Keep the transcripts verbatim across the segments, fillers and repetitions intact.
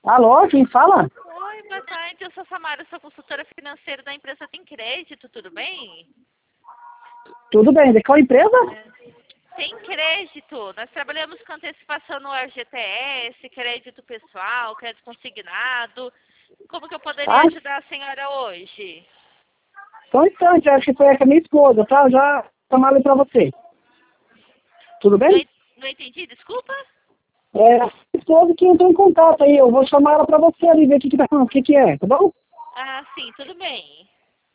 Alô, quem fala? Oi, boa tarde. Eu sou Samara, sou consultora financeira da empresa Tem Crédito, tudo bem? Tudo bem, de qual empresa? Tem Crédito. Nós trabalhamos com antecipação no F G T S, crédito pessoal, crédito consignado. Como que eu poderia Ah, ajudar a senhora hoje? só um instante, acho que foi com a minha esposa, tá? Eu já chamar ali pra você. Tudo Não, bem? en- não entendi, desculpa? É, a esposa que entrou em contato aí, eu vou chamar ela pra você ali, ver o que que, tá, o que, que é, tá bom? Ah, sim, tudo bem.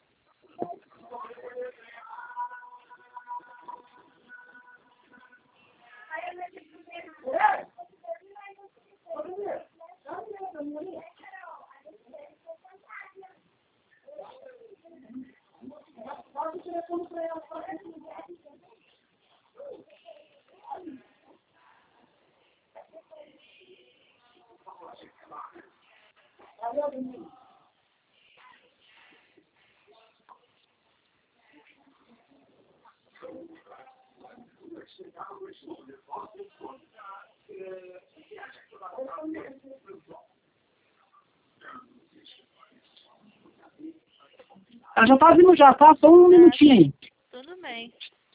Ela já tá vindo já, tá? Só um Ah, minutinho aí. tudo bem.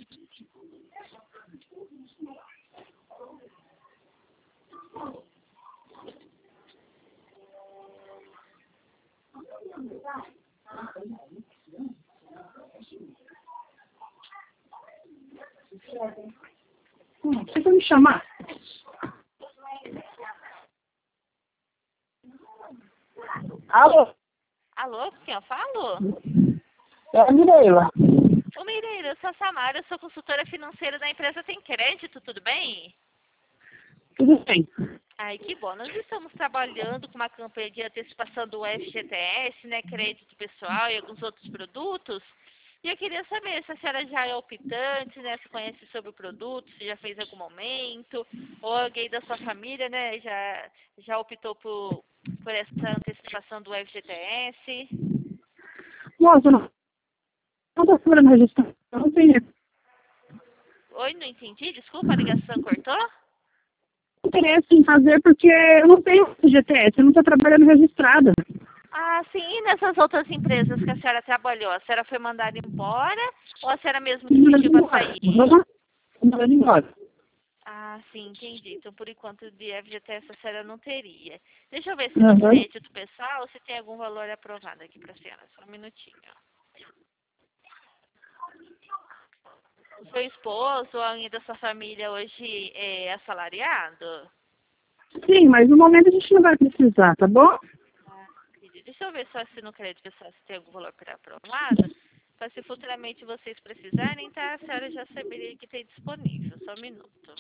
Hum, você vai me chamar? Alô? Alô, com quem eu falo? É a Mireila. Ô, Mireira, eu sou a Samara, eu sou consultora financeira da empresa Tem Crédito, tudo bem? Tudo bem. Ai, que bom. Nós estamos trabalhando com uma campanha de antecipação do F G T S, né, crédito pessoal e alguns outros produtos. E eu queria saber se a senhora já é optante, né, se conhece sobre o produto, se já fez em algum momento, ou alguém da sua família, né, já, já optou por, por essa antecipação do F G T S. Nossa, não. Não tá segurando registrar. Eu não tenho Oi, não entendi, desculpa, a ligação cortou? interesse em fazer porque eu não tenho G T S, eu não tô trabalhando registrada. Ah, sim, e nessas outras empresas que a senhora trabalhou, a senhora foi mandada embora ou a senhora mesmo que Mandando pediu para embora. sair? Mandando embora. Ah, sim, entendi. Então, por enquanto, de F G T S a senhora não teria. Deixa eu ver se no Uhum. crédito pessoal se tem algum valor aprovado aqui para a senhora. Só um minutinho. O seu esposo ou alguém da sua família hoje é assalariado? Sim, mas no momento a gente não vai precisar, tá bom? Ah, entendi. Deixa eu ver só se no crédito pessoal se tem algum valor pré-aprovado. Para se futuramente vocês precisarem, tá? A senhora já saberia que tem disponível. Só um minuto.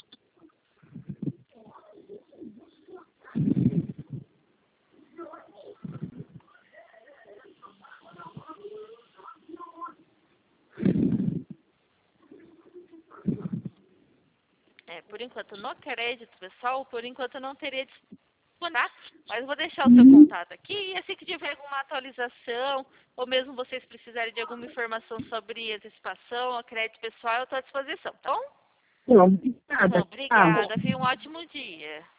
É, por enquanto, no crédito pessoal, por enquanto eu não teria disponível, tá? Mas eu vou deixar o seu Uhum. contato aqui e assim que tiver alguma atualização, ou mesmo vocês precisarem de alguma informação sobre antecipação ou crédito pessoal, eu estou à disposição, tá bom? Bom, Tá bom, obrigada. Tchau. obrigada. Viu? Um ótimo dia.